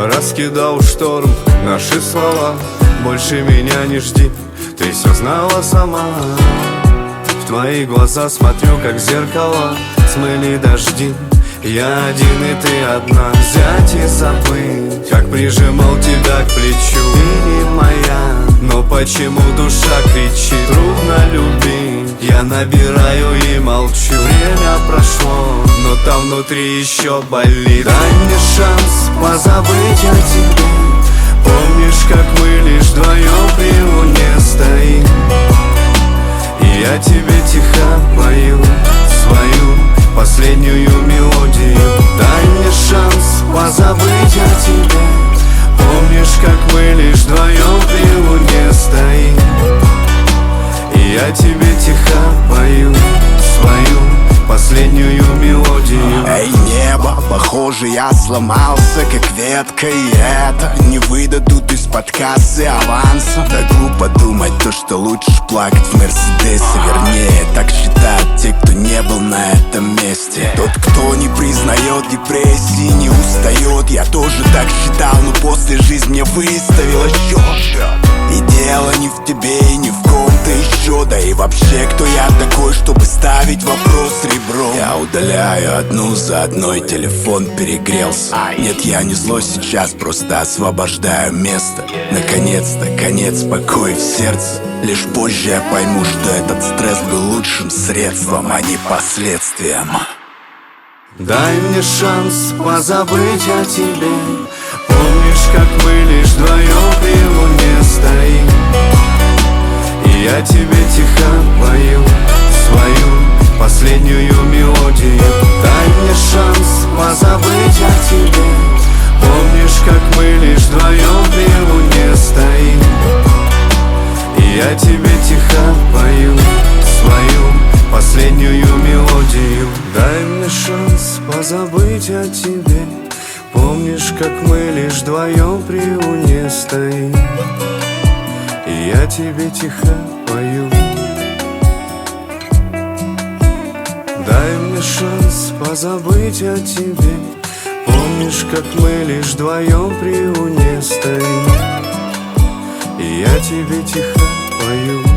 раскидал шторм наши слова. Больше меня не жди, ты все знала сама. В твои глаза смотрю, как в зеркала, смыли дожди. Я один и ты одна. Взять и забыть, как прижимал тебя к плечу. Ты не моя, но почему душа кричит? Трудно любить, я набираю и молчу. Время прошло, но там внутри еще болит. Дай мне шанс позабыть о тебе. Помнишь, как мы лишь вдвоем при луне стоим, и я тебе тихо пою свою последнюю мелодию. Дай мне шанс позабыть о тебе. Помнишь, как мы лишь вдвоем при луне стоим, и я тебе тихо пою свою последнюю мелодию. Эй, небо, похоже, я сломался, как ветка, и это не выдадут из-под кассы авансом. Да глупо думать то, что лучше плакать в Мерседесе. Вернее, так считают те, кто не был на этом месте. Тот, кто не признает депрессии, не устает. Я тоже так считал, но после жизнь мне выставила счет. И дело не в тебе и не в ком-то еще. Да и вообще, кто я такой, чтобы ставить вопрос ребром? Я удаляю одну за одной, телефон перегрелся. Нет, я не злой сейчас, просто освобождаю место. Наконец-то, конец, покой в сердце. Лишь позже я пойму, что этот стресс был лучшим средством, а не последствием. Дай мне шанс позабыть о тебе. Помнишь, как мы лишь вдвоем при луне стоим, и я тебе тихо пою свою последнюю мелодию. Дай мне шанс позабыть о тебе. Помнишь, как мы лишь вдвоем при луне стоим, и я тебе тихо пою свою последнюю мелодию. Дай мне шанс позабыть о тебе. Помнишь, как мы лишь вдвоем при луне стоим, и я тебе тихо пою. Дай мне шанс позабыть о тебе. Помнишь, как мы лишь вдвоем при луне стоим, и я тебе тихо пою.